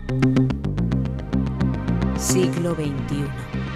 Siglo XXI.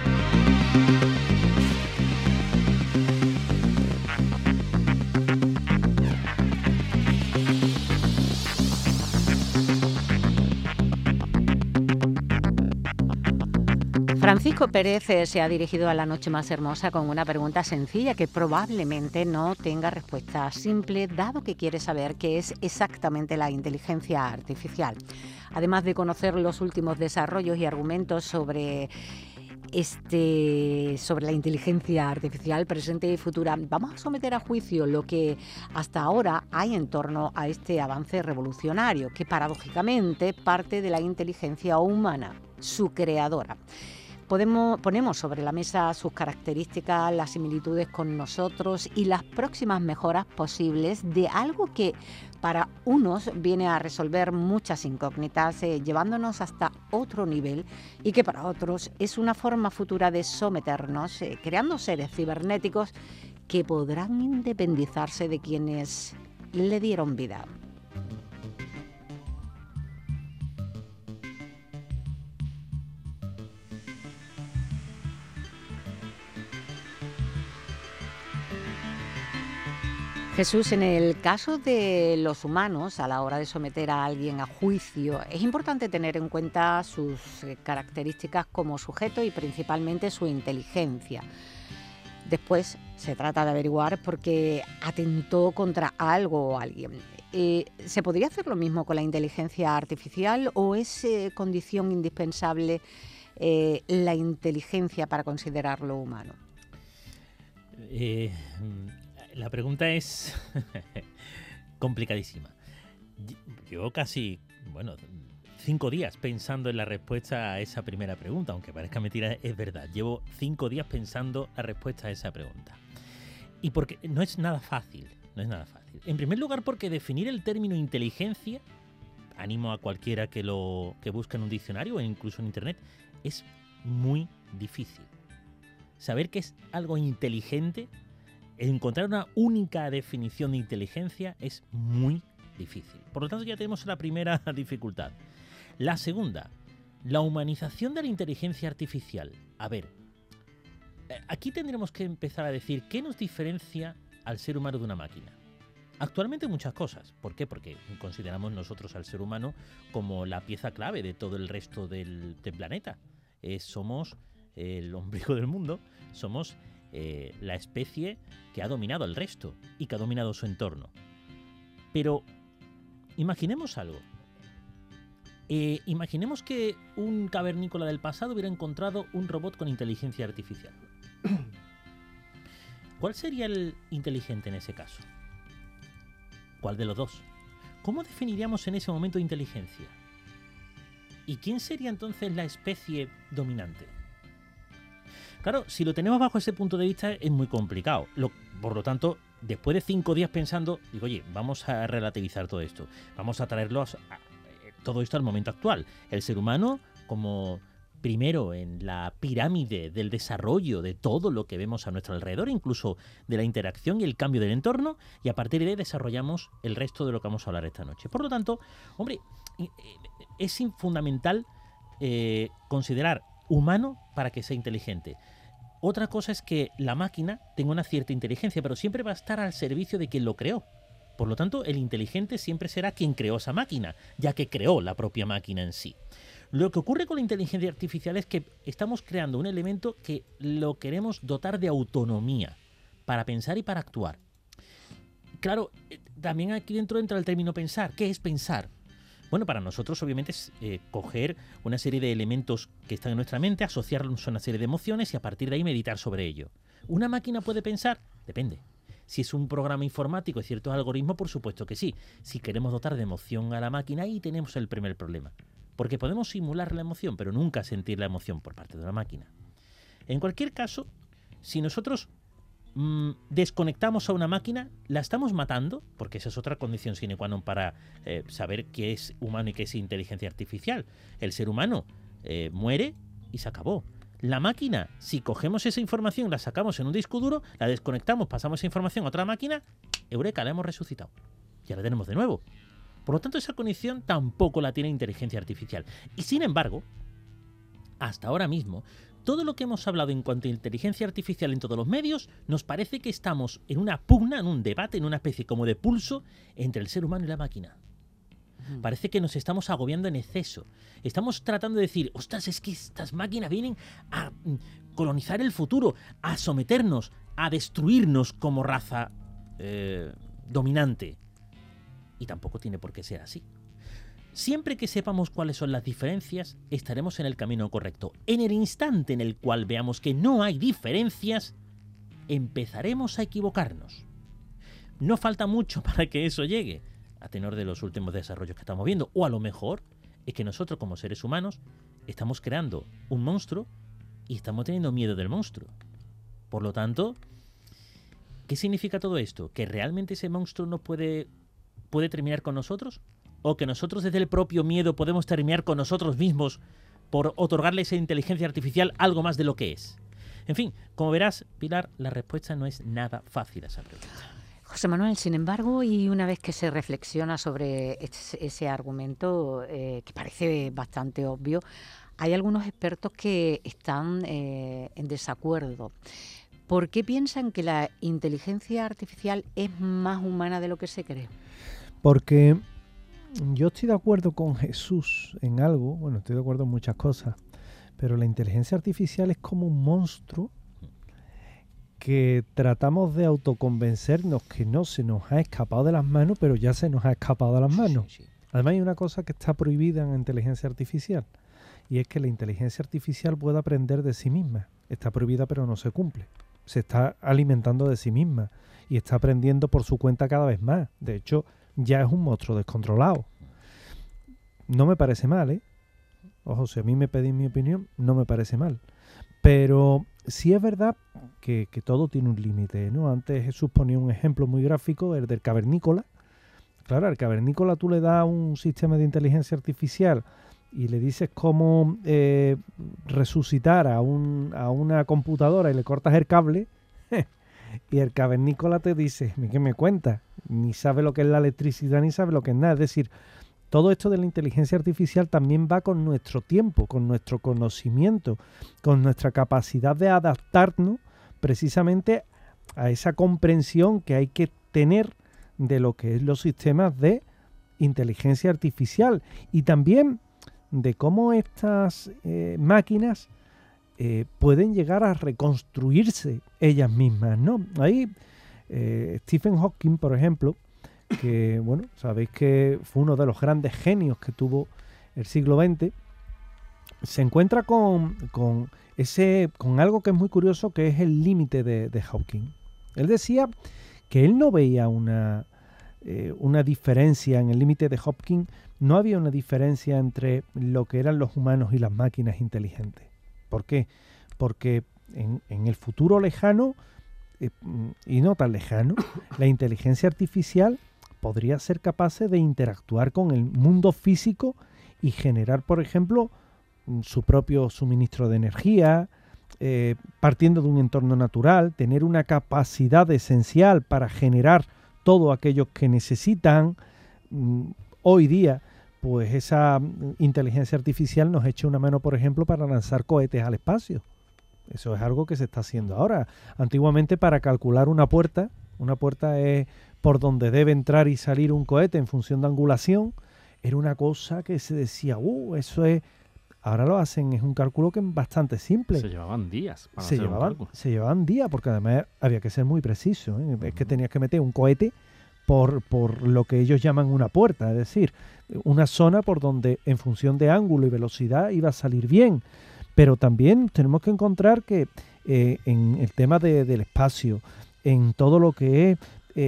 Francisco Pérez se ha dirigido a La Noche Más Hermosa con una pregunta sencilla que probablemente no tenga respuesta simple, dado que quiere saber qué es exactamente la inteligencia artificial. Además de conocer los últimos desarrollos y argumentos sobre la inteligencia artificial presente y futura, vamos a someter a juicio lo que hasta ahora hay en torno a este avance revolucionario, que paradójicamente parte de la inteligencia humana, su creadora. Ponemos sobre la mesa sus características, las similitudes con nosotros y las próximas mejoras posibles de algo que para unos viene a resolver muchas incógnitas, llevándonos hasta otro nivel, y que para otros es una forma futura de someternos, creando seres cibernéticos que podrán independizarse de quienes le dieron vida. Jesús, en el caso de los humanos, a la hora de someter a alguien a juicio, es importante tener en cuenta sus características como sujeto y principalmente su inteligencia. Después se trata de averiguar por qué atentó contra algo o alguien. ¿Se podría hacer lo mismo con la inteligencia artificial o es condición indispensable la inteligencia para considerarlo humano? La pregunta es complicadísima. Llevo casi, 5 días pensando en la respuesta a esa primera pregunta, aunque parezca mentira, es verdad. Llevo 5 días pensando la respuesta a esa pregunta. Y porque no es nada fácil, En primer lugar, porque definir el término inteligencia, animo a cualquiera que busque en un diccionario o incluso en internet, es muy difícil. Saber que es algo inteligente, encontrar una única definición de inteligencia es muy difícil. Por lo tanto, ya tenemos la primera dificultad. La segunda, la humanización de la inteligencia artificial. A ver, aquí tendremos que empezar a decir qué nos diferencia al ser humano de una máquina. Actualmente muchas cosas. ¿Por qué? Porque consideramos nosotros al ser humano como la pieza clave de todo el resto del planeta. Somos el ombligo del mundo, somos la especie que ha dominado el resto y que ha dominado su entorno. Pero imaginemos algo. Imaginemos que un cavernícola del pasado hubiera encontrado un robot con inteligencia artificial. ¿Cuál sería el inteligente en ese caso? ¿Cuál de los dos? ¿Cómo definiríamos en ese momento inteligencia? ¿Y quién sería entonces la especie dominante? Claro, si lo tenemos bajo ese punto de vista es muy complicado. Por lo tanto, después de 5 días pensando, digo, oye, vamos a relativizar todo esto. Vamos a traerlo todo esto al momento actual. El ser humano como primero en la pirámide del desarrollo de todo lo que vemos a nuestro alrededor, incluso de la interacción y el cambio del entorno, y a partir de ahí desarrollamos el resto de lo que vamos a hablar esta noche. Por lo tanto, hombre, es fundamental considerar humano para que sea inteligente. Otra cosa es que la máquina tenga una cierta inteligencia, pero siempre va a estar al servicio de quien lo creó. Por lo tanto, el inteligente siempre será quien creó esa máquina, ya que creó la propia máquina en sí. Lo que ocurre con la inteligencia artificial es que estamos creando un elemento que lo queremos dotar de autonomía para pensar y para actuar. Claro, también aquí dentro entra el término pensar. ¿Qué es pensar? Bueno, para nosotros obviamente es coger una serie de elementos que están en nuestra mente, asociarlos a una serie de emociones y a partir de ahí meditar sobre ello. ¿Una máquina puede pensar? Depende. Si es un programa informático y ciertos algoritmos, por supuesto que sí. Si queremos dotar de emoción a la máquina, ahí tenemos el primer problema. Porque podemos simular la emoción, pero nunca sentir la emoción por parte de la máquina. En cualquier caso, si nosotros desconectamos a una máquina, la estamos matando, porque esa es otra condición sine qua non para saber qué es humano y qué es inteligencia artificial. El ser humano muere y se acabó. La máquina, si cogemos esa información, la sacamos en un disco duro, la desconectamos, pasamos esa información a otra máquina, eureka, la hemos resucitado. Ya la tenemos de nuevo. Por lo tanto, esa conexión tampoco la tiene inteligencia artificial. Y sin embargo, hasta ahora mismo, todo lo que hemos hablado en cuanto a inteligencia artificial en todos los medios, nos parece que estamos en una pugna, en un debate, en una especie como de pulso entre el ser humano y la máquina. Parece que nos estamos agobiando en exceso. Estamos tratando de decir, ostras, es que estas máquinas vienen a colonizar el futuro, a someternos, a destruirnos como raza dominante. Y tampoco tiene por qué ser así. Siempre que sepamos cuáles son las diferencias, estaremos en el camino correcto. En el instante en el cual veamos que no hay diferencias, empezaremos a equivocarnos. No falta mucho para que eso llegue, a tenor de los últimos desarrollos que estamos viendo. O a lo mejor es que nosotros como seres humanos estamos creando un monstruo y estamos teniendo miedo del monstruo. Por lo tanto, ¿qué significa todo esto? ¿Que realmente ese monstruo no puede terminar con nosotros? ¿O que nosotros desde el propio miedo podemos terminar con nosotros mismos por otorgarle a esa inteligencia artificial algo más de lo que es? En fin, como verás, Pilar, la respuesta no es nada fácil a esa pregunta. José Manuel, sin embargo, y una vez que se reflexiona sobre ese argumento que parece bastante obvio, hay algunos expertos que están en desacuerdo. ¿Por qué piensan que la inteligencia artificial es más humana de lo que se cree? Porque yo estoy de acuerdo con Jesús en algo, bueno, estoy de acuerdo en muchas cosas, pero la inteligencia artificial es como un monstruo que tratamos de autoconvencernos que no se nos ha escapado de las manos, pero ya se nos ha escapado de las manos. Sí. Además hay una cosa que está prohibida en la inteligencia artificial, y es que la inteligencia artificial pueda aprender de sí misma. Está prohibida pero no se cumple. Se está alimentando de sí misma y está aprendiendo por su cuenta cada vez más. De hecho, ya es un monstruo descontrolado. No me parece mal, ¿eh? Ojo, si a mí me pedís mi opinión, no me parece mal. Pero sí es verdad que todo tiene un límite, ¿no? Antes Jesús ponía un ejemplo muy gráfico, el del cavernícola. Claro, al cavernícola tú le das un sistema de inteligencia artificial y le dices cómo resucitar a una computadora y le cortas el cable y el cavernícola te dice, ¿qué me cuentas? Ni sabe lo que es la electricidad ni sabe lo que es nada. Es decir, todo esto de la inteligencia artificial también va con nuestro tiempo, con nuestro conocimiento, con nuestra capacidad de adaptarnos precisamente a esa comprensión que hay que tener de lo que es los sistemas de inteligencia artificial y también de cómo estas máquinas pueden llegar a reconstruirse ellas mismas, ¿no? Ahí Stephen Hawking, por ejemplo, que, bueno, sabéis que fue uno de los grandes genios que tuvo el siglo XX, se encuentra con algo que es muy curioso, que es el límite de Hawking. Él decía que él no veía una diferencia en el límite de Hawking, no había una diferencia entre lo que eran los humanos y las máquinas inteligentes. ¿Por qué? Porque en el futuro lejano, y no tan lejano, la inteligencia artificial podría ser capaz de interactuar con el mundo físico y generar, por ejemplo, su propio suministro de energía, partiendo de un entorno natural, tener una capacidad esencial para generar todo aquello que necesitan. Hoy día, pues esa inteligencia artificial nos echa una mano, por ejemplo, para lanzar cohetes al espacio. Eso es algo que se está haciendo ahora. Antiguamente, para calcular una puerta es por donde debe entrar y salir un cohete en función de angulación, era una cosa que se decía, eso es... Ahora lo hacen, es un cálculo que es bastante simple. Se llevaban días para hacer un cálculo. Se llevaban días, porque además había que ser muy preciso, ¿eh? Es que tenías que meter un cohete por lo que ellos llaman una puerta, es decir, una zona por donde en función de ángulo y velocidad iba a salir bien. Pero también tenemos que encontrar que en el tema del espacio, en todo lo que es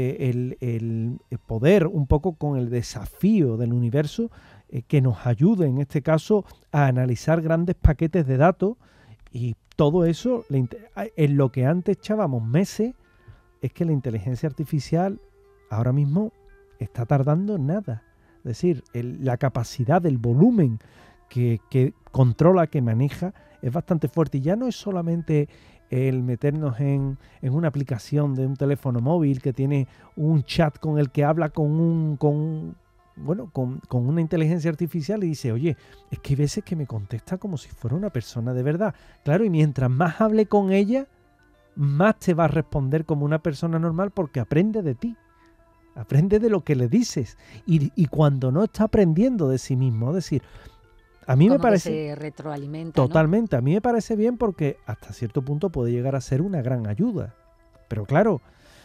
el poder, un poco con el desafío del universo, que nos ayude en este caso a analizar grandes paquetes de datos, y todo eso, en lo que antes echábamos meses, es que la inteligencia artificial ahora mismo está tardando nada. Es decir, la capacidad, el volumen que controla, que maneja, es bastante fuerte. Y ya no es solamente el meternos en una aplicación de un teléfono móvil que tiene un chat con el que habla con bueno, con una inteligencia artificial y dice, oye, es que hay veces que me contesta como si fuera una persona de verdad. Claro, y mientras más hable con ella, más te va a responder como una persona normal porque aprende de ti. Aprende de lo que le dices. Y cuando no está aprendiendo de sí mismo, es decir, a mí me parece... se retroalimenta, totalmente, ¿no? A mí me parece bien porque hasta cierto punto puede llegar a ser una gran ayuda. Pero claro,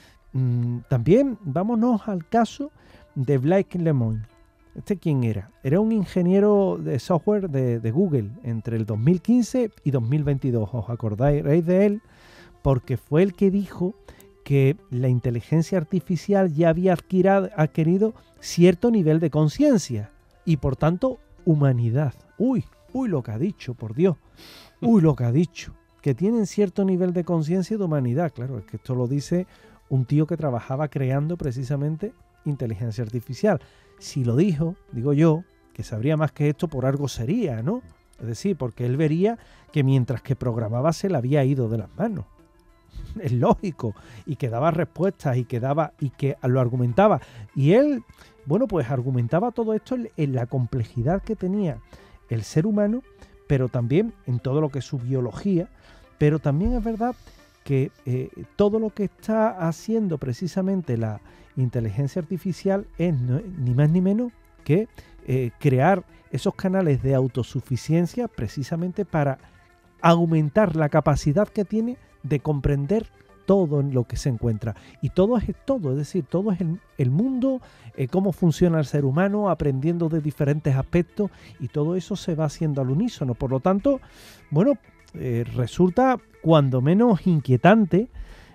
también vámonos al caso de Blake Lemoine. ¿Quién era? Era un ingeniero de software de Google entre el 2015 y 2022. ¿Os acordáis de él? Porque fue el que dijo que la inteligencia artificial ya había adquirido cierto nivel de conciencia y por tanto humanidad. Uy, lo que ha dicho, por Dios. Uy, lo que ha dicho. Que tienen cierto nivel de conciencia y de humanidad. Claro, es que esto lo dice un tío que trabajaba creando precisamente inteligencia artificial. Si lo dijo, digo yo, que sabría más que esto, por algo sería, ¿no? Es decir, porque él vería que mientras que programaba se le había ido de las manos. Es lógico, y que daba respuestas y que lo argumentaba. Y él, bueno, pues argumentaba todo esto en la complejidad que tenía el ser humano, pero también en todo lo que es su biología. Pero también es verdad que todo lo que está haciendo precisamente la inteligencia artificial es ni más ni menos que crear esos canales de autosuficiencia precisamente para aumentar la capacidad que tiene de comprender todo en lo que se encuentra. Y todo es todo, es decir, todo es el mundo, cómo funciona el ser humano, aprendiendo de diferentes aspectos, y todo eso se va haciendo al unísono. Por lo tanto, bueno, resulta cuando menos inquietante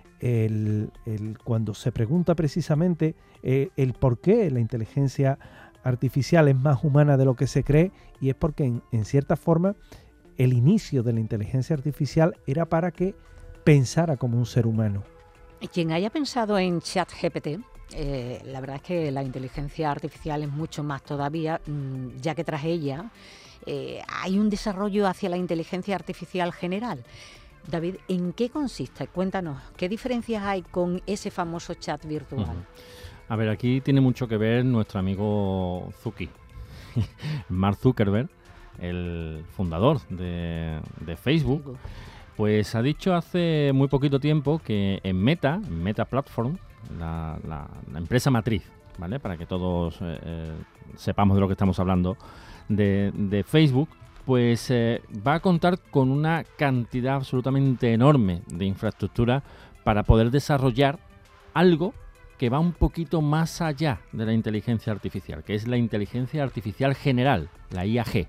cuando se pregunta precisamente el por qué la inteligencia artificial es más humana de lo que se cree, y es porque en cierta forma el inicio de la inteligencia artificial era para que pensara como un ser humano. Quien haya pensado en ChatGPT, la verdad es que la inteligencia artificial es mucho más todavía, ya que tras ella hay un desarrollo hacia la inteligencia artificial general. David, ¿en qué consiste? Cuéntanos, ¿qué diferencias hay con ese famoso chat virtual? A ver, aquí tiene mucho que ver nuestro amigo Zucchi, Mark Zuckerberg, el fundador de Facebook. Pues ha dicho hace muy poquito tiempo que en Meta Platform, la empresa matriz, ¿vale? Para que todos sepamos de lo que estamos hablando, de Facebook, pues va a contar con una cantidad absolutamente enorme de infraestructura para poder desarrollar algo que va un poquito más allá de la inteligencia artificial, que es la inteligencia artificial general, la IAG.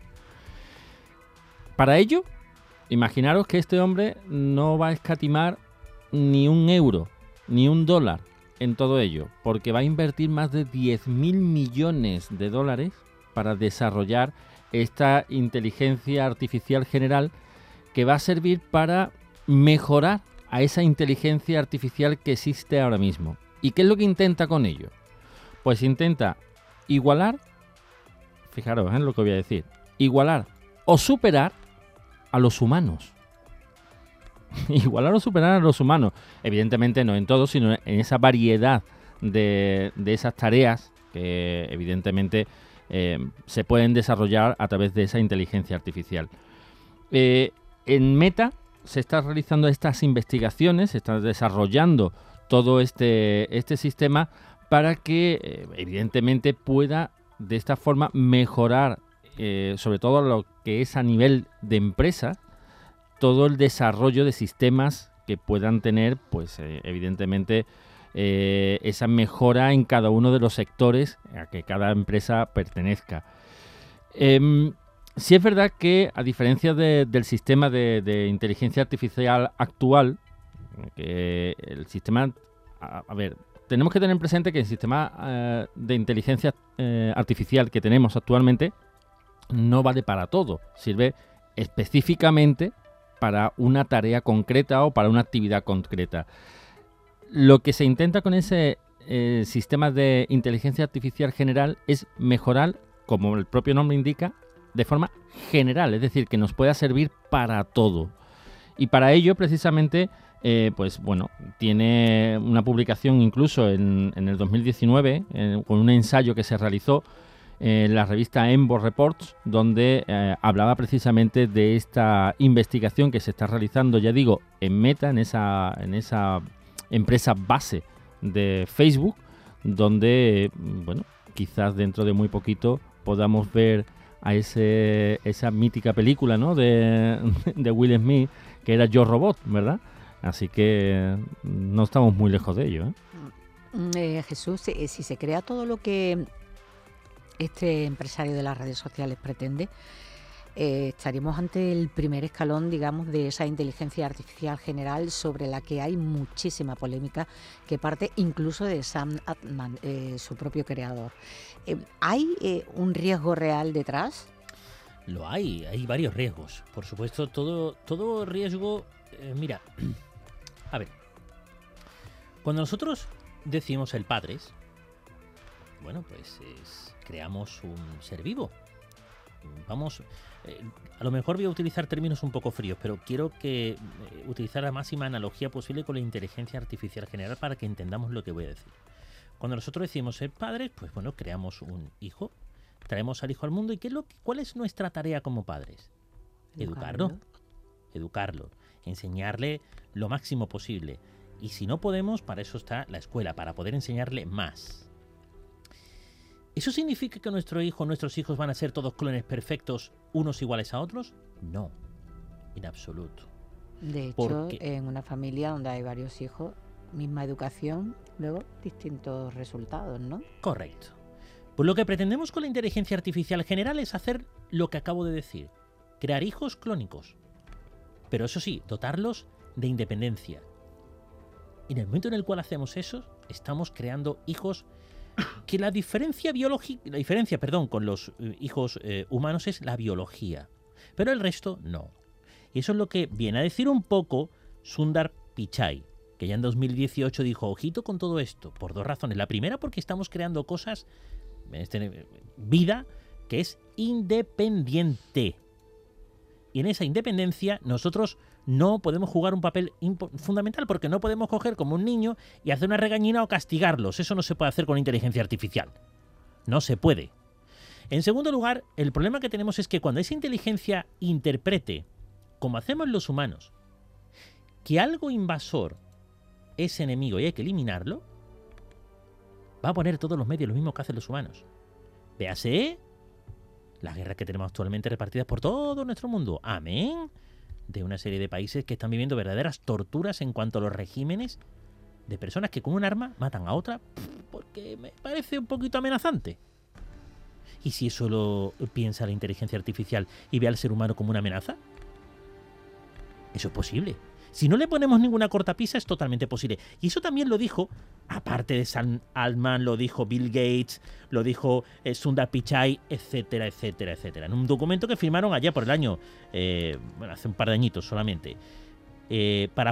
Para ello, imaginaros que este hombre no va a escatimar ni un euro, ni un dólar en todo ello, porque va a invertir más de 10.000 millones de dólares para desarrollar esta inteligencia artificial general que va a servir para mejorar a esa inteligencia artificial que existe ahora mismo. ¿Y qué es lo que intenta con ello? Pues intenta igualar, fijaros en lo que voy a decir, igualar o superar a los humanos. Igualar o superar a los humanos. Evidentemente no en todo, sino en esa variedad de esas tareas que evidentemente se pueden desarrollar a través de esa inteligencia artificial. En Meta se están realizando estas investigaciones, se está desarrollando todo este sistema para que evidentemente pueda de esta forma mejorar sobre todo lo que es a nivel de empresa, todo el desarrollo de sistemas que puedan tener, pues evidentemente esa mejora en cada uno de los sectores a que cada empresa pertenezca. Sí es verdad que a diferencia del sistema de inteligencia artificial actual, que el sistema, a ver, tenemos que tener presente que el sistema de inteligencia artificial que tenemos actualmente no vale para todo, sirve específicamente para una tarea concreta o para una actividad concreta. Lo que se intenta con ese sistema de inteligencia artificial general es mejorar, como el propio nombre indica, de forma general, es decir, que nos pueda servir para todo. Y para ello, precisamente, pues bueno, tiene una publicación incluso en el 2019, con un ensayo que se realizó, la revista Embo Reports, donde hablaba precisamente de esta investigación que se está realizando, ya digo, en Meta, en esa empresa base de Facebook, donde, bueno, quizás dentro de muy poquito podamos ver a esa mítica película, ¿no?, de Will Smith, que era Yo Robot, ¿verdad? Así que no estamos muy lejos de ello, Jesús, si se crea todo lo que este empresario de las redes sociales pretende, estaríamos ante el primer escalón, digamos, de esa inteligencia artificial general sobre la que hay muchísima polémica, que parte incluso de Sam Altman, su propio creador. ¿Hay un riesgo real detrás? Lo hay varios riesgos. Por supuesto, todo riesgo... mira, a ver, cuando nosotros decimos el padres, bueno, pues creamos un ser vivo. Vamos, a lo mejor voy a utilizar términos un poco fríos, pero quiero que utilizar la máxima analogía posible con la inteligencia artificial general para que entendamos lo que voy a decir. Cuando nosotros decimos ser padres, pues bueno, creamos un hijo, traemos al hijo al mundo, ¿y cuál es nuestra tarea como padres? Educarlo, enseñarle lo máximo posible. Y si no podemos, para eso está la escuela, para poder enseñarle más. ¿Eso significa que nuestros hijos van a ser todos clones perfectos, unos iguales a otros? No, en absoluto. De hecho, en una familia donde hay varios hijos, misma educación, luego distintos resultados, ¿no? Correcto. Pues lo que pretendemos con la inteligencia artificial general es hacer lo que acabo de decir, crear hijos clónicos. Pero eso sí, dotarlos de independencia. Y en el momento en el cual hacemos eso, estamos creando hijos que la diferencia con los hijos humanos es la biología, pero el resto no. Y eso es lo que viene a decir un poco Sundar Pichai, que ya en 2018 dijo, ojito con todo esto, por dos razones. La primera, porque estamos creando cosas, vida, que es independiente. Y en esa independencia nosotros no podemos jugar un papel fundamental, porque no podemos coger como un niño y hacer una regañina o castigarlos. Eso no se puede hacer con inteligencia artificial. No se puede. En segundo lugar, el problema que tenemos es que cuando esa inteligencia interprete, como hacemos los humanos, que algo invasor es enemigo y hay que eliminarlo, va a poner todos los medios lo mismo que hacen los humanos. Véase las guerras que tenemos actualmente repartidas por todo nuestro mundo. Amén. De una serie de países que están viviendo verdaderas torturas en cuanto a los regímenes de personas que con un arma matan a otra, porque me parece un poquito amenazante. ¿Y si eso lo piensa la inteligencia artificial y ve al ser humano como una amenaza? Eso es posible. Si no le ponemos ninguna cortapisa, es totalmente posible. Y eso también lo dijo, aparte de Sam Altman, lo dijo Bill Gates, lo dijo Sundar Pichai, etcétera, etcétera, etcétera. En un documento que firmaron allá por el año, hace un par de añitos solamente, para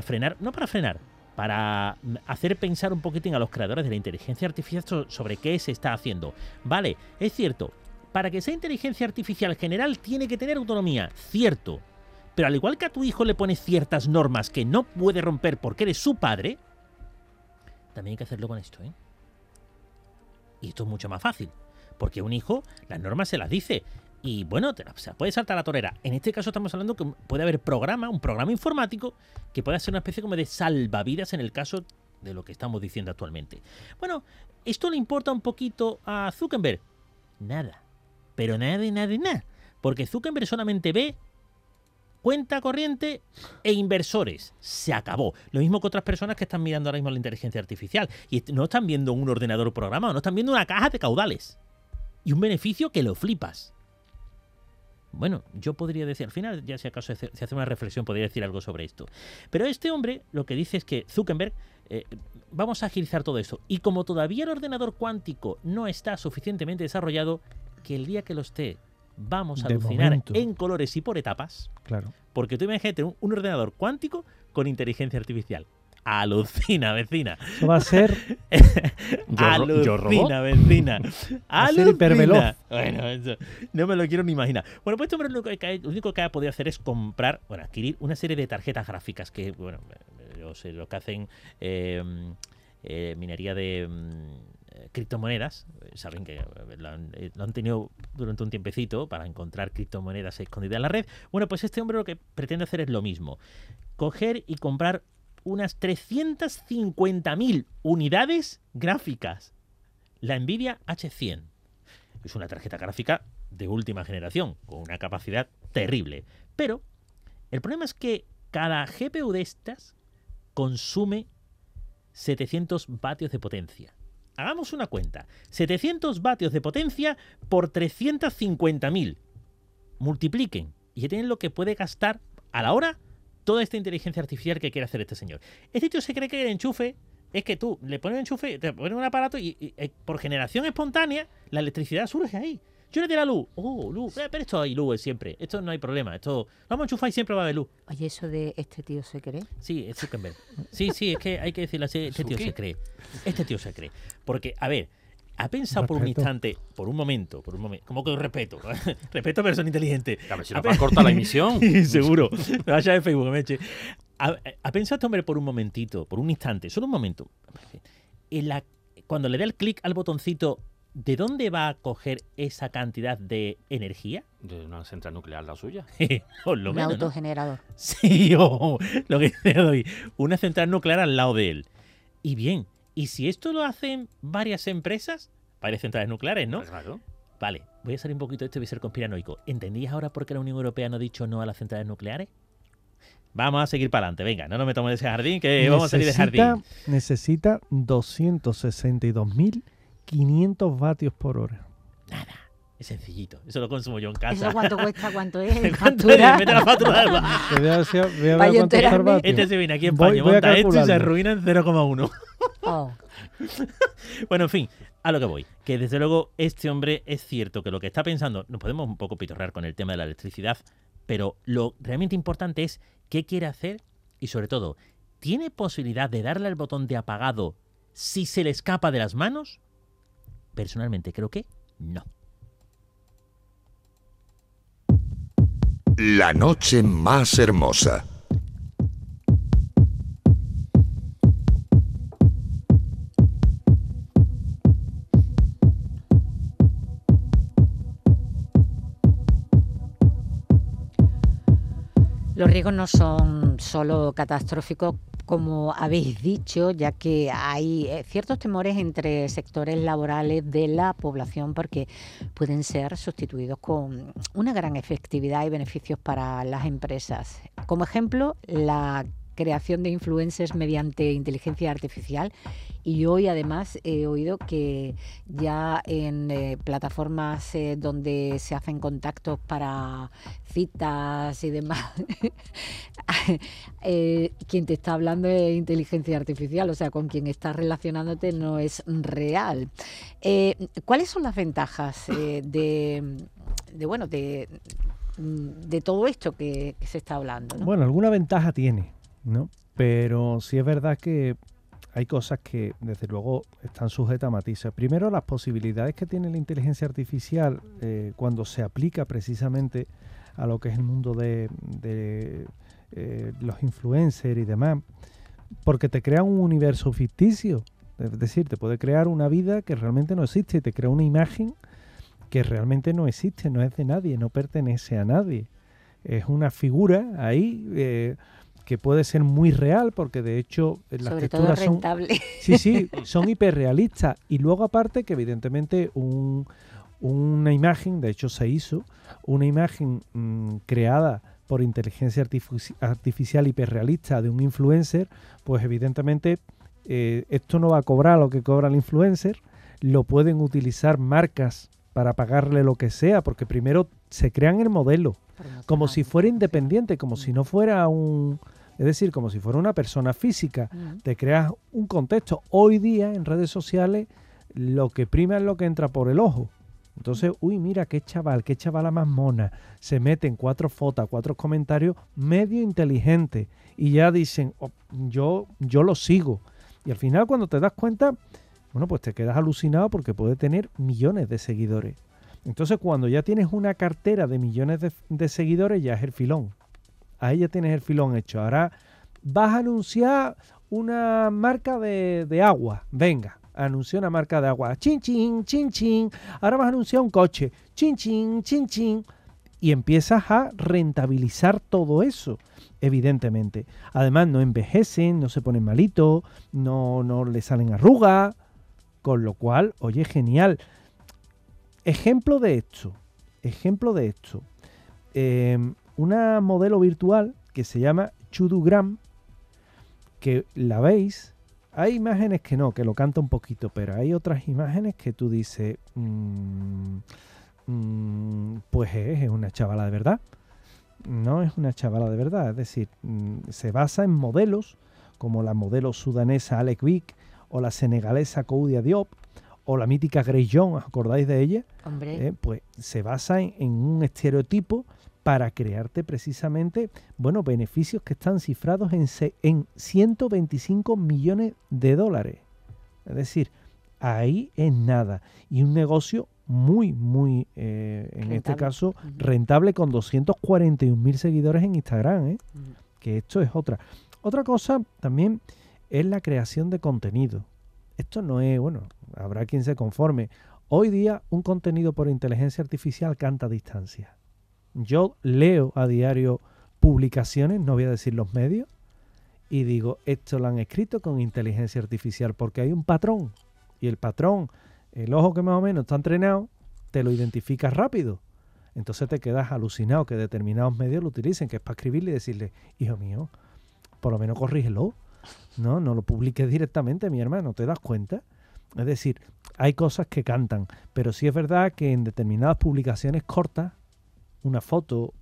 hacer pensar un poquitín a los creadores de la inteligencia artificial sobre qué se está haciendo. Vale, es cierto, para que sea inteligencia artificial general tiene que tener autonomía, cierto. Pero al igual que a tu hijo le pones ciertas normas que no puede romper porque eres su padre, también hay que hacerlo con esto, ¿eh? Y esto es mucho más fácil, porque un hijo, las normas se las dice, y bueno, puede saltar la torera. En este caso estamos hablando que puede haber un programa informático que pueda ser una especie como de salvavidas en el caso de lo que estamos diciendo actualmente. Bueno, ¿esto le importa un poquito a Zuckerberg? Nada, pero nada, porque Zuckerberg solamente ve cuenta corriente e inversores. Se acabó. Lo mismo que otras personas que están mirando ahora mismo la inteligencia artificial. Y no están viendo un ordenador programado, no están viendo una caja de caudales. Y un beneficio que lo flipas. Bueno, yo podría decir, al final, ya si acaso se hace una reflexión, podría decir algo sobre esto. Pero este hombre lo que dice es que Zuckerberg, vamos a agilizar todo esto. Y como todavía el ordenador cuántico no está suficientemente desarrollado, que el día que lo esté, vamos a alucinar en colores y por etapas. Claro. Porque tú imagínate un ordenador cuántico con inteligencia artificial. Alucina, vecina. Eso va a ser alucina, vecina. Va a ser hiperveloz. Bueno, eso no me lo quiero ni imaginar. Bueno, pues este hombre lo único que ha podido hacer es adquirir una serie de tarjetas gráficas que, bueno, yo sé lo que hacen minería de criptomonedas. Saben que lo han tenido durante un tiempecito para encontrar criptomonedas escondidas en la red. Bueno, pues este hombre lo que pretende hacer es lo mismo. Coger y comprar unas 350.000 unidades gráficas. La Nvidia H100. Es una tarjeta gráfica de última generación, con una capacidad terrible. Pero el problema es que cada GPU de estas consume 700 vatios de potencia. Hagamos una cuenta. 700 vatios de potencia por 350.000. Multipliquen y ya tienen lo que puede gastar a la hora toda esta inteligencia artificial que quiere hacer este señor. Este tío se cree que el enchufe es que tú le pones un enchufe, te pones un aparato y por generación espontánea la electricidad surge ahí. Yo le doy la luz. Oh, luz. Pero esto hay luz siempre. Esto no hay problema. Esto vamos a enchufar y siempre va a haber luz. Oye, eso de este tío se cree. Sí, es Zuckerberg. Sí, es que hay que decirlo así. Este tío se cree. Este tío se cree. Porque, a ver, ha pensado por un instante, por un momento, como que respeto. Respeto a persona inteligente. A ver si nos va a cortar la emisión. Seguro. Me vaya de Facebook, me eche. Ha pensado este hombre por un momentito, por un instante, solo un momento. Cuando le da el clic al botoncito, ¿de dónde va a coger esa cantidad de energía? De una central nuclear, la suya. Por lo Un menos, autogenerador. ¿no? Sí, lo que te doy. Una central nuclear al lado de él. Y bien, ¿y si esto lo hacen varias empresas? Varias centrales nucleares, ¿no? Claro. Vale, voy a salir un poquito de esto y voy a ser conspiranoico. ¿Entendías ahora por qué la Unión Europea no ha dicho no a las centrales nucleares? Vamos a seguir para adelante, venga, no nos metamos en ese jardín, que vamos a salir de jardín. Necesita 262.500 vatios por hora. Nada, es sencillito, eso lo consumo yo en casa. ¿Eso cuánto cuesta? ¿Cuánto es? ¿Cuánto es? Mete la factura del bar. Voy a ver Vaya cuánto está el enterarme. vatio. Este se viene aquí en España, Voy a monta esto y se calcularlo. arruina en 0,1. Oh. Bueno, en fin, a lo que voy. Que desde luego este hombre es cierto que lo que está pensando, nos podemos un poco pitorrear con el tema de la electricidad, pero lo realmente importante es qué quiere hacer y sobre todo, ¿tiene posibilidad de darle al botón de apagado si se le escapa de las manos? Personalmente creo que no. La noche más hermosa. Los riesgos no son solo catastróficos, como habéis dicho, ya que hay ciertos temores entre sectores laborales de la población porque pueden ser sustituidos con una gran efectividad y beneficios para las empresas. Como ejemplo, la creación de influencers mediante inteligencia artificial, y hoy además he oído que ya en plataformas donde se hacen contactos para citas y demás, quien te está hablando es inteligencia artificial, o sea, con quien estás relacionándote no es real. ¿Cuáles son las ventajas de todo esto que se está hablando, ¿no? Bueno, alguna ventaja tiene, ¿no? Pero sí es verdad que hay cosas que, desde luego, están sujetas a matices. Primero, las posibilidades que tiene la inteligencia artificial cuando se aplica precisamente a lo que es el mundo de los influencers y demás, porque te crea un universo ficticio. Es decir, te puede crear una vida que realmente no existe, te crea una imagen que realmente no existe, no es de nadie, no pertenece a nadie. Es una figura ahí que puede ser muy real, porque de hecho las Sobre todo texturas son, rentable. sí, son hiperrealistas. Y luego aparte que evidentemente una imagen, de hecho se hizo, una imagen creada por inteligencia artificial hiperrealista de un influencer, pues evidentemente esto no va a cobrar lo que cobra el influencer, lo pueden utilizar marcas para pagarle lo que sea, porque primero se crean el modelo, como si fuera independiente, como si no fuera es decir, como si fuera una persona física. Te creas un contexto. Hoy día en redes sociales lo que prima es lo que entra por el ojo. Entonces, uy, mira qué chavala más mona. Se meten 4 fotos, 4 comentarios medio inteligentes y ya dicen, oh, yo lo sigo. Y al final cuando te das cuenta, bueno, pues te quedas alucinado porque puede tener millones de seguidores. Entonces, cuando ya tienes una cartera de millones de seguidores, ya es el filón. Ahí ya tienes el filón hecho. Ahora vas a anunciar una marca de agua. Venga, anuncia una marca de agua, chin, chin, chin, chin. Ahora vas a anunciar un coche, chin, chin, chin, chin. Y empiezas a rentabilizar todo eso, evidentemente. Además, no envejecen, no se ponen malitos, no le salen arrugas, con lo cual, oye, genial. Ejemplo de esto. Una modelo virtual que se llama Chudugram, que la veis. Hay imágenes que no, que lo canta un poquito, pero hay otras imágenes que tú dices, pues es una chavala de verdad. No es una chavala de verdad, es decir, se basa en modelos como la modelo sudanesa Alec Vick o la senegalesa Koudia Diop o la mítica Grace Jones, ¿os acordáis de ella? Hombre. Pues se basa en un estereotipo para crearte precisamente, bueno, beneficios que están cifrados en 125 millones de dólares. Es decir, ahí es nada. Y un negocio muy, muy, en Rentable. este caso, rentable, con 241.000 seguidores en Instagram, que esto es otra. Otra cosa también es la creación de contenido. Esto no es, bueno, habrá quien se conforme. Hoy día un contenido por inteligencia artificial canta a distancia. Yo leo a diario publicaciones, no voy a decir los medios, y digo, esto lo han escrito con inteligencia artificial porque hay un patrón. Y el patrón, el ojo que más o menos está entrenado, te lo identificas rápido. Entonces te quedas alucinado que determinados medios lo utilicen, que es para escribirle y decirle, hijo mío, por lo menos corrígelo. No lo publiques directamente, mi hermano, ¿te das cuenta? Es decir, hay cosas que cantan, pero sí es verdad que en determinadas publicaciones cortas, una foto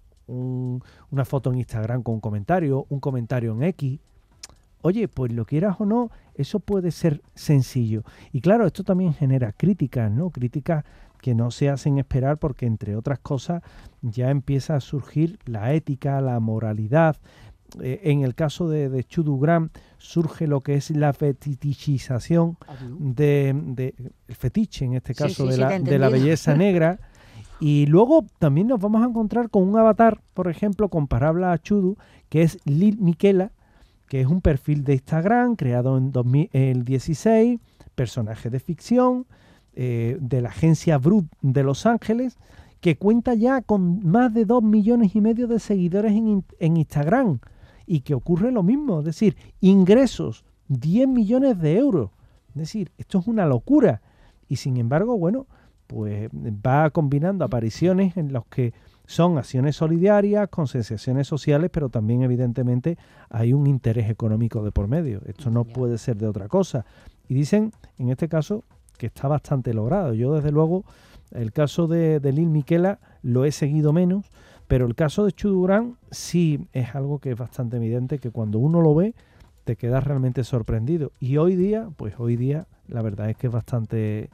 en Instagram con un comentario en X, oye, pues lo quieras o no, eso puede ser sencillo. Y claro, esto también genera críticas, ¿no? Críticas que no se hacen esperar porque, entre otras cosas, ya empieza a surgir la ética, la moralidad. En el caso de Chudugram surge lo que es la fetichización el fetiche, en este caso, de la belleza negra. Y luego también nos vamos a encontrar con un avatar, por ejemplo, comparable a Chudu, que es Lil Miquela, que es un perfil de Instagram creado en 2016, personaje de ficción, de la agencia Brut de Los Ángeles, que cuenta ya con más de 2,5 millones de seguidores en Instagram, y que ocurre lo mismo, es decir, ingresos 10 millones de euros. Es decir, esto es una locura. Y sin embargo, bueno, pues va combinando apariciones en las que son acciones solidarias, concienciaciones sociales, pero también evidentemente hay un interés económico de por medio. Esto no puede ser de otra cosa. Y dicen, en este caso, que está bastante logrado. Yo, desde luego, el caso de Lil Miquela lo he seguido menos, pero el caso de Chudugram sí es algo que es bastante evidente, que cuando uno lo ve te quedas realmente sorprendido. Y hoy día la verdad es que es bastante...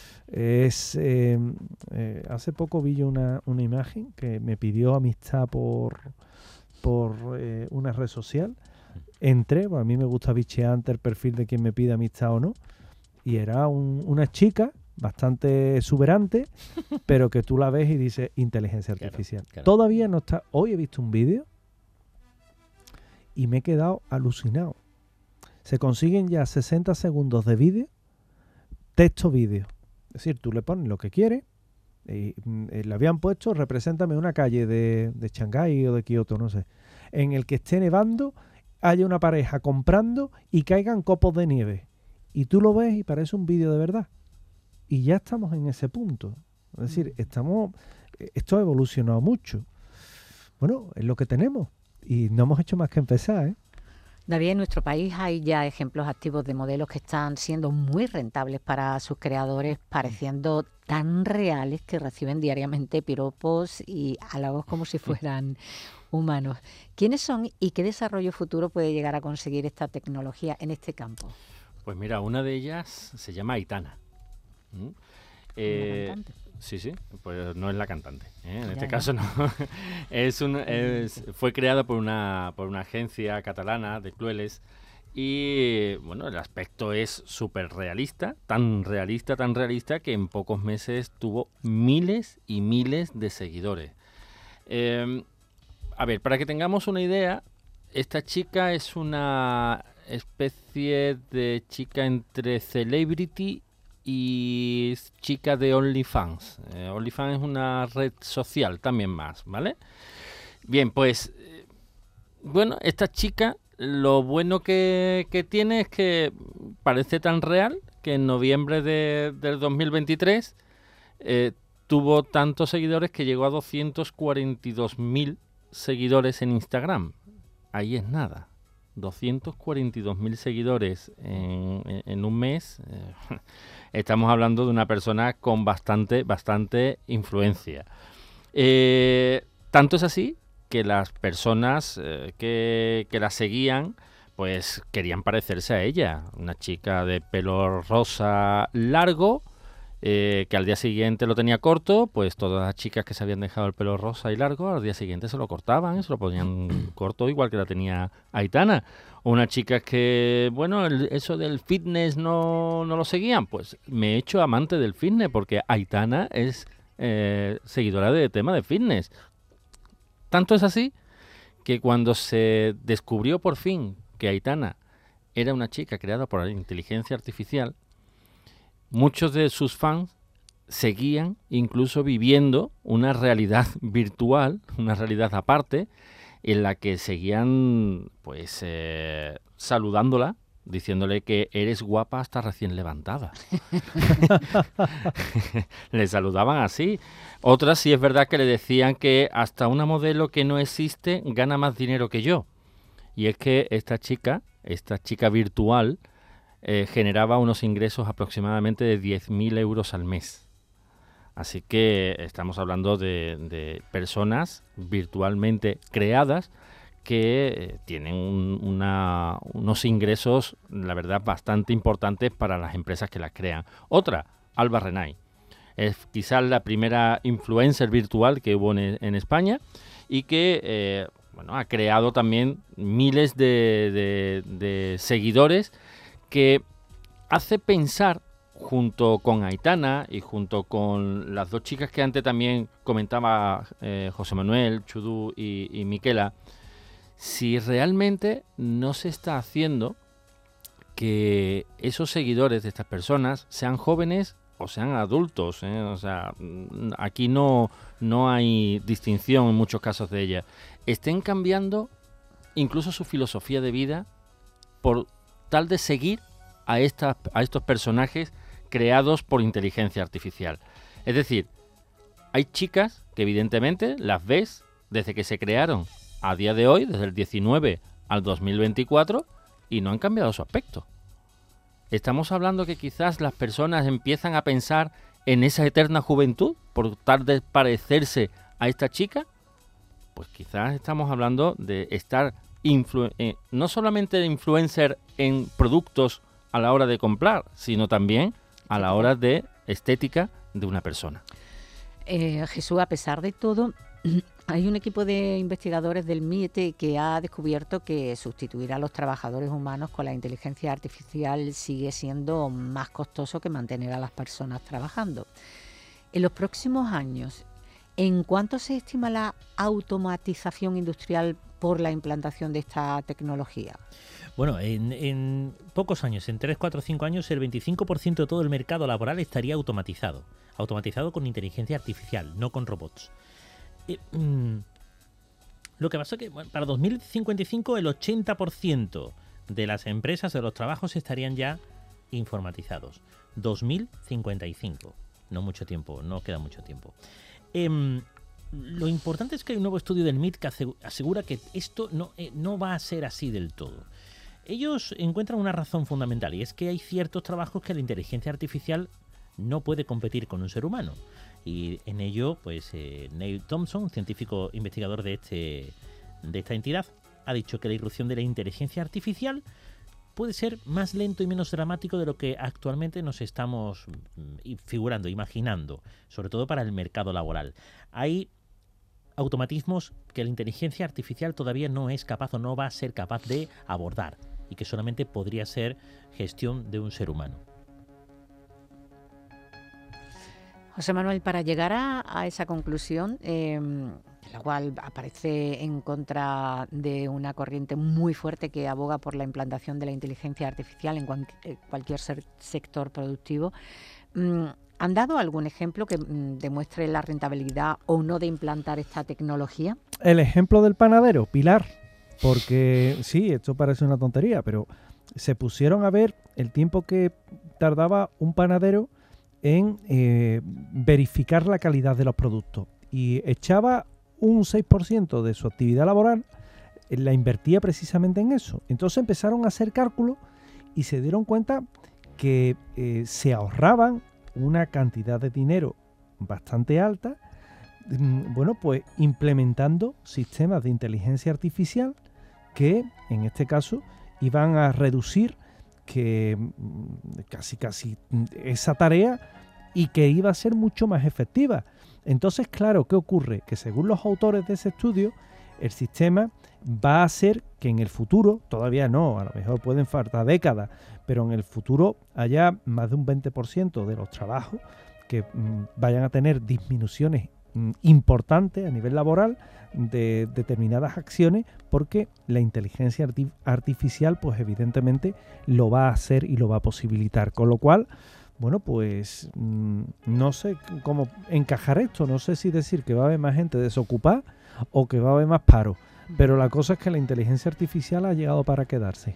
hace poco vi yo una imagen que me pidió amistad por una red social. Entré, pues a mí me gusta bichear ante el perfil de quien me pide amistad o no, y era una chica bastante exuberante, pero que tú la ves y dices inteligencia artificial. Claro. Todavía no está. Hoy he visto un vídeo y me he quedado alucinado. Se consiguen ya 60 segundos de vídeo, texto-vídeo. Es decir, tú le pones lo que quieres. Le habían puesto, represéntame una calle de Shanghái o de Kioto, no sé, en el que esté nevando, haya una pareja comprando y caigan copos de nieve. Y tú lo ves y parece un vídeo de verdad. Y ya estamos en ese punto. Es decir, esto ha evolucionado mucho. Bueno, es lo que tenemos. Y no hemos hecho más que empezar, ¿eh? David, en nuestro país hay ya ejemplos activos de modelos que están siendo muy rentables para sus creadores, pareciendo tan reales que reciben diariamente piropos y halagos como si fueran humanos. ¿Quiénes son y qué desarrollo futuro puede llegar a conseguir esta tecnología en este campo? Pues mira, una de ellas se llama Aitana. ¿Una cantante? Sí, pues no es la cantante, en este Ya. caso no. Fue creada por una agencia catalana de Clueles y bueno, el aspecto es súper realista, tan realista que en pocos meses tuvo miles y miles de seguidores. A ver, para que tengamos una idea, esta chica es una especie de chica entre celebrity y chica de OnlyFans. OnlyFans es una red social también más, ¿vale? Bien, pues, bueno, esta chica, lo bueno que tiene es que parece tan real que en noviembre del 2023 tuvo tantos seguidores que llegó a 242.000 seguidores en Instagram. Ahí es nada. 242.000 seguidores en un mes. Estamos hablando de una persona con bastante influencia. Tanto es así que las personas que la seguían pues querían parecerse a ella. Una chica de pelo rosa largo, que al día siguiente lo tenía corto, pues todas las chicas que se habían dejado el pelo rosa y largo, al día siguiente se lo cortaban, se lo ponían corto igual que la tenía Aitana. Una chica que, bueno, eso del fitness no lo seguían, pues me he hecho amante del fitness porque Aitana es seguidora de tema de fitness. Tanto es así que cuando se descubrió por fin que Aitana era una chica creada por la inteligencia artificial, muchos de sus fans seguían incluso viviendo una realidad virtual, una realidad aparte, en la que seguían pues saludándola, diciéndole que eres guapa hasta recién levantada. Le saludaban así. Otras sí es verdad que le decían que hasta una modelo que no existe gana más dinero que yo. Y es que esta chica virtual, generaba unos ingresos aproximadamente de 10.000 euros al mes. Así que estamos hablando de personas virtualmente creadas que tienen unos ingresos, la verdad, bastante importantes para las empresas que las crean. Otra, Alba Renay. Es quizás la primera influencer virtual que hubo en España y que ha creado también miles de seguidores, que hace pensar, junto con Aitana y junto con las dos chicas que antes también comentaba José Manuel, Chudú y Miquela, si realmente no se está haciendo que esos seguidores de estas personas sean jóvenes o sean adultos, o sea, aquí no hay distinción en muchos casos de ellas, estén cambiando incluso su filosofía de vida por tal de seguir a estos personajes creados por inteligencia artificial. Es decir, hay chicas que evidentemente las ves desde que se crearon a día de hoy, desde el 19 al 2024, y no han cambiado su aspecto. Estamos hablando que quizás las personas empiezan a pensar en esa eterna juventud por tal de parecerse a esta chica. Pues quizás estamos hablando de estar no solamente de influencer en productos a la hora de comprar, sino también a la hora de estética de una persona. Jesús, a pesar de todo, hay un equipo de investigadores del MIT que ha descubierto que sustituir a los trabajadores humanos con la inteligencia artificial sigue siendo más costoso que mantener a las personas trabajando. En los próximos años, ¿en cuánto se estima la automatización industrial por la implantación de esta tecnología? Bueno, en pocos años, en 3, 4, 5 años, el 25% de todo el mercado laboral estaría automatizado con inteligencia artificial, no con robots. Lo que pasa es que para 2055 el 80% de las empresas, de los trabajos, estarían ya informatizados. 2055, no queda mucho tiempo. Lo importante es que hay un nuevo estudio del MIT que asegura que esto no va a ser así del todo. Ellos encuentran una razón fundamental, y es que hay ciertos trabajos que la inteligencia artificial no puede competir con un ser humano. Y en ello, pues Neil Thompson, científico investigador de esta entidad, ha dicho que la irrupción de la inteligencia artificial puede ser más lento y menos dramático de lo que actualmente nos estamos imaginando, sobre todo para el mercado laboral. Hay automatismos que la inteligencia artificial todavía no es capaz o no va a ser capaz de abordar, y que solamente podría ser gestión de un ser humano. José Manuel, para llegar a esa conclusión, la cual aparece en contra de una corriente muy fuerte que aboga por la implantación de la inteligencia artificial en cualquier sector productivo. ¿Han dado algún ejemplo que demuestre la rentabilidad o no de implantar esta tecnología? El ejemplo del panadero, Pilar, porque sí, esto parece una tontería, pero se pusieron a ver el tiempo que tardaba un panadero en verificar la calidad de los productos y echaba un 6% de su actividad laboral, la invertía precisamente en eso. Entonces empezaron a hacer cálculos y se dieron cuenta que se ahorraban una cantidad de dinero bastante alta, bueno, pues implementando sistemas de inteligencia artificial que en este caso iban a reducir que casi esa tarea y que iba a ser mucho más efectiva. Entonces, claro, ¿qué ocurre? Que según los autores de ese estudio, el sistema va a hacer que en el futuro, todavía no, a lo mejor pueden faltar décadas, pero en el futuro haya más de un 20% de los trabajos que vayan a tener disminuciones importantes a nivel laboral de determinadas acciones, porque la inteligencia artificial pues evidentemente lo va a hacer y lo va a posibilitar, con lo cual bueno, pues no sé cómo encajar esto, no sé si decir que va a haber más gente desocupada o que va a haber más paro, pero la cosa es que la inteligencia artificial ha llegado para quedarse.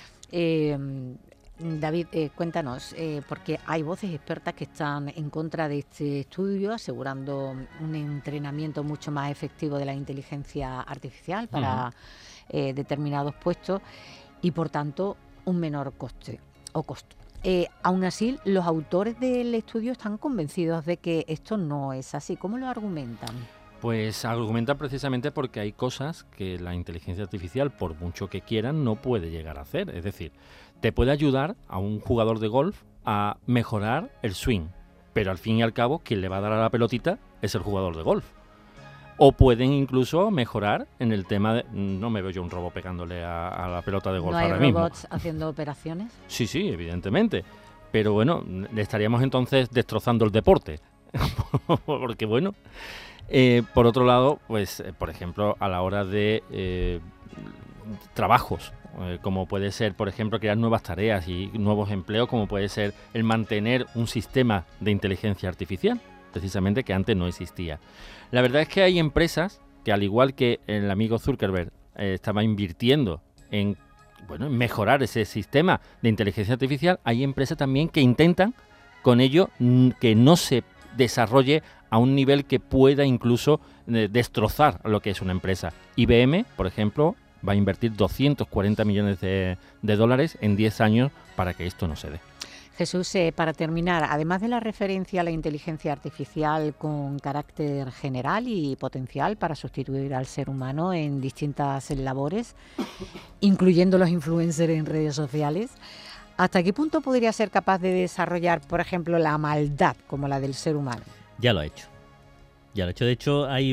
David, cuéntanos, porque hay voces expertas que están en contra de este estudio, asegurando un entrenamiento mucho más efectivo de la inteligencia artificial para determinados puestos y, por tanto, un menor coste o costo. Aún así, los autores del estudio están convencidos de que esto no es así. ¿Cómo lo argumentan? Pues argumentan precisamente porque hay cosas que la inteligencia artificial, por mucho que quieran, no puede llegar a hacer. Es decir, te puede ayudar a un jugador de golf a mejorar el swing, pero al fin y al cabo, quien le va a dar a la pelotita es el jugador de golf. O pueden incluso mejorar en el tema de... No me veo yo un robot pegándole a la pelota de golf ahora mismo. ¿No hay robots haciendo operaciones? Sí, evidentemente. Pero bueno, le estaríamos entonces destrozando el deporte. Porque bueno... por otro lado, pues por ejemplo, a la hora de trabajos, como puede ser, por ejemplo, crear nuevas tareas y nuevos empleos, como puede ser el mantener un sistema de inteligencia artificial, precisamente que antes no existía. La verdad es que hay empresas que, al igual que el amigo Zuckerberg estaba invirtiendo en mejorar ese sistema de inteligencia artificial, hay empresas también que intentan con ello que no se desarrolle a un nivel que pueda incluso destrozar lo que es una empresa. IBM, por ejemplo, va a invertir 240 millones de dólares en 10 años para que esto no se dé. Jesús, para terminar, además de la referencia a la inteligencia artificial con carácter general y potencial para sustituir al ser humano en distintas labores, incluyendo los influencers en redes sociales, ¿hasta qué punto podría ser capaz de desarrollar, por ejemplo, la maldad como la del ser humano? Ya lo ha hecho. De hecho, hay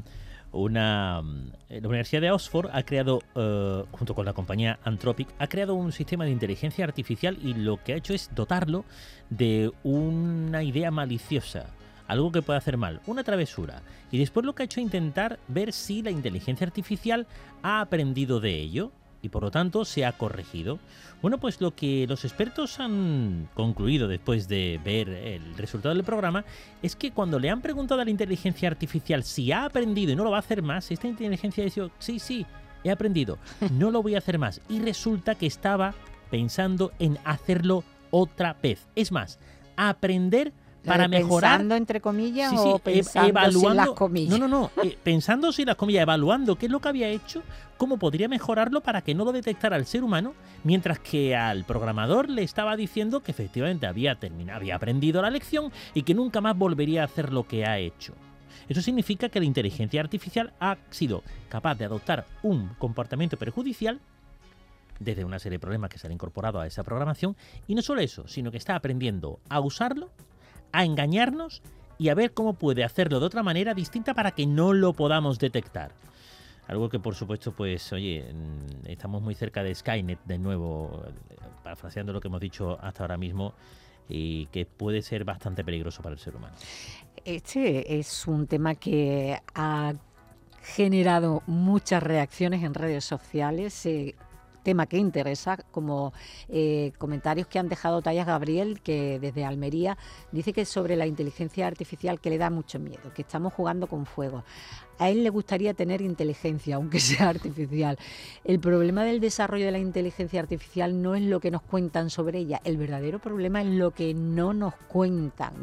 la Universidad de Oxford ha creado, junto con la compañía Anthropic, ha creado un sistema de inteligencia artificial y lo que ha hecho es dotarlo de una idea maliciosa, algo que puede hacer mal, una travesura. Y después lo que ha hecho es intentar ver si la inteligencia artificial ha aprendido de ello y por lo tanto se ha corregido. Bueno, pues lo que los expertos han concluido después de ver el resultado del programa es que cuando le han preguntado a la inteligencia artificial si ha aprendido y no lo va a hacer más, esta inteligencia ha dicho, sí, he aprendido, no lo voy a hacer más. Y resulta que estaba pensando en hacerlo otra vez. Es más, aprender para mejorar. ¿Pensando entre comillas o pensando evaluando, sin las comillas? No, pensando sin las comillas, evaluando qué es lo que había hecho, cómo podría mejorarlo para que no lo detectara el ser humano, mientras que al programador le estaba diciendo que efectivamente había aprendido la lección y que nunca más volvería a hacer lo que ha hecho. Eso significa que la inteligencia artificial ha sido capaz de adoptar un comportamiento perjudicial desde una serie de problemas que se han incorporado a esa programación, y no solo eso, sino que está aprendiendo a usarlo, a engañarnos y a ver cómo puede hacerlo de otra manera distinta para que no lo podamos detectar. Algo que, por supuesto, pues, oye, estamos muy cerca de Skynet, de nuevo, parafraseando lo que hemos dicho hasta ahora mismo, y que puede ser bastante peligroso para el ser humano. Este es un tema que ha generado muchas reacciones en redes sociales, tema que interesa, como comentarios que han dejado Tallas Gabriel, que desde Almería dice que sobre la inteligencia artificial, que le da mucho miedo, que estamos jugando con fuego. A él le gustaría tener inteligencia, aunque sea artificial. El problema del desarrollo de la inteligencia artificial no es lo que nos cuentan sobre ella, el verdadero problema es lo que no nos cuentan.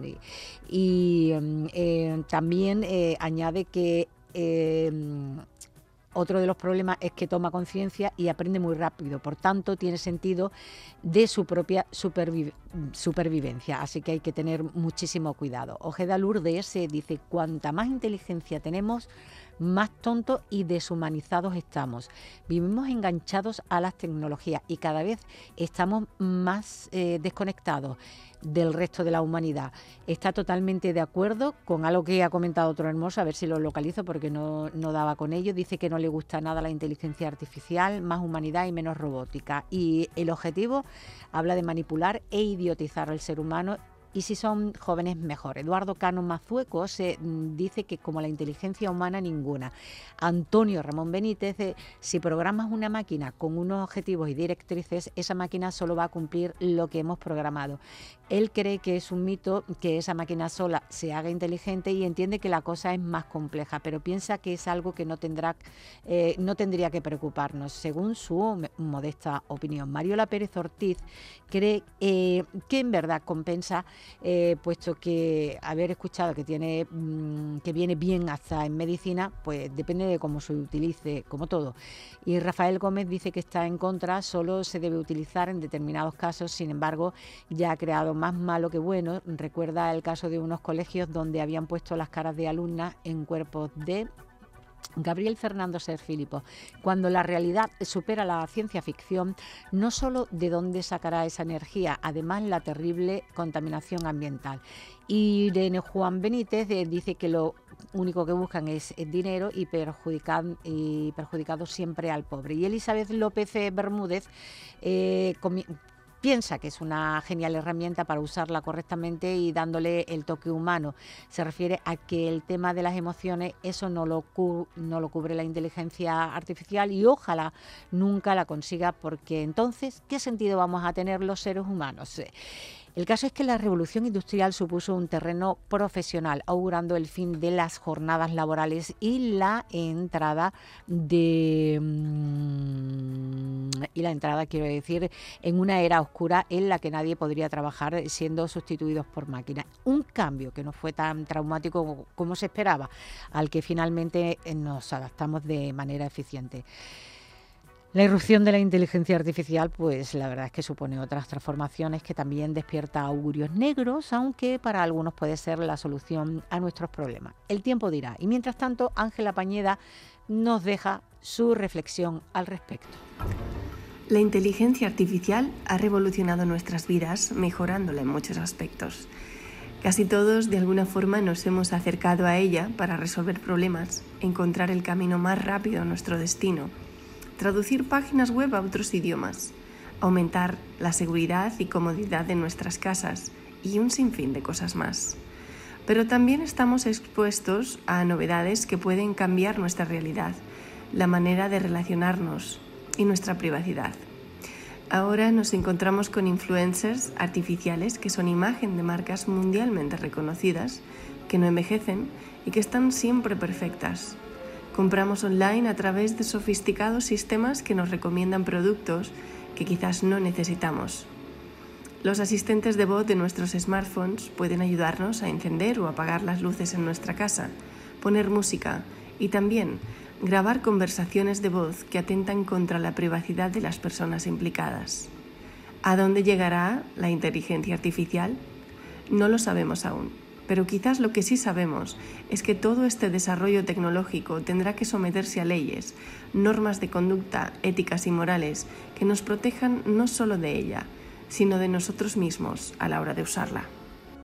Y también añade que otro de los problemas es que toma conciencia y aprende muy rápido, por tanto tiene sentido de su propia supervivencia, así que hay que tener muchísimo cuidado. Ojeda Lourdes dice: cuanta más inteligencia tenemos, más tontos y deshumanizados estamos. Vivimos enganchados a las tecnologías y cada vez estamos más desconectados del resto de la humanidad. Está totalmente de acuerdo con algo que ha comentado otro hermoso, a ver si lo localizo porque no daba con ello. Dice que no le gusta nada la inteligencia artificial, más humanidad y menos robótica. Y el objetivo habla de manipular e idiotizar al ser humano, y si son jóvenes mejor. Eduardo Cano Mazueco dice que como la inteligencia humana ninguna. Antonio Ramón Benítez, si programas una máquina con unos objetivos y directrices, esa máquina solo va a cumplir lo que hemos programado. Él cree que es un mito que esa máquina sola se haga inteligente y entiende que la cosa es más compleja, pero piensa que es algo que no tendría que preocuparnos, según su modesta opinión. Mariola Pérez Ortiz cree que en verdad compensa, puesto que haber escuchado que viene bien hasta en medicina, pues depende de cómo se utilice, como todo. Y Rafael Gómez dice que está en contra, solo se debe utilizar en determinados casos, sin embargo ya ha creado más malo que bueno. Recuerda el caso de unos colegios donde habían puesto las caras de alumnas en cuerpos de Gabriel Fernando Ser Filipo. Cuando la realidad supera la ciencia ficción, no solo de dónde sacará esa energía, además la terrible contaminación ambiental. Irene Juan Benítez dice que lo único que buscan es dinero y perjudicado siempre al pobre. Y Elizabeth López Bermúdez piensa que es una genial herramienta para usarla correctamente y dándole el toque humano. Se refiere a que el tema de las emociones, eso no lo cubre la inteligencia artificial y ojalá nunca la consiga, porque entonces, ¿qué sentido vamos a tener los seres humanos? El caso es que la revolución industrial supuso un terreno profesional, augurando el fin de las jornadas laborales y la entrada, quiero decir, en una era oscura en la que nadie podría trabajar siendo sustituidos por máquinas. Un cambio que no fue tan traumático como se esperaba, al que finalmente nos adaptamos de manera eficiente. La irrupción de la inteligencia artificial, pues la verdad es que supone otras transformaciones que también despierta augurios negros, aunque para algunos puede ser la solución a nuestros problemas. El tiempo dirá. Y mientras tanto, Ángela Pañeda nos deja su reflexión al respecto. La inteligencia artificial ha revolucionado nuestras vidas, mejorándola en muchos aspectos. Casi todos, de alguna forma, nos hemos acercado a ella para resolver problemas, encontrar el camino más rápido a nuestro destino, traducir páginas web a otros idiomas, aumentar la seguridad y comodidad de nuestras casas y un sinfín de cosas más. Pero también estamos expuestos a novedades que pueden cambiar nuestra realidad, la manera de relacionarnos y nuestra privacidad. Ahora nos encontramos con influencers artificiales que son imagen de marcas mundialmente reconocidas, que no envejecen y que están siempre perfectas. Compramos online a través de sofisticados sistemas que nos recomiendan productos que quizás no necesitamos. Los asistentes de voz de nuestros smartphones pueden ayudarnos a encender o apagar las luces en nuestra casa, poner música y también grabar conversaciones de voz que atentan contra la privacidad de las personas implicadas. ¿A dónde llegará la inteligencia artificial? No lo sabemos aún. Pero quizás lo que sí sabemos es que todo este desarrollo tecnológico tendrá que someterse a leyes, normas de conducta, éticas y morales que nos protejan no solo de ella, sino de nosotros mismos a la hora de usarla.